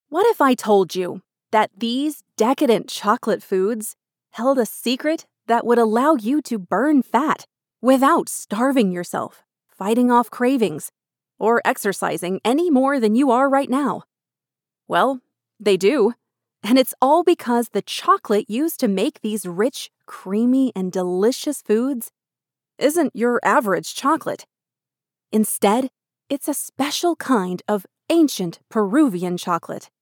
What if I told you that these decadent chocolate foods held a secret that would allow you to burn fat without starving yourself, fighting off cravings, or exercising any more than you are right now? Well, they do. And it's all because the chocolate used to make these rich, creamy, and delicious foods isn't your average chocolate. Instead, it's a special kind of ancient Peruvian chocolate.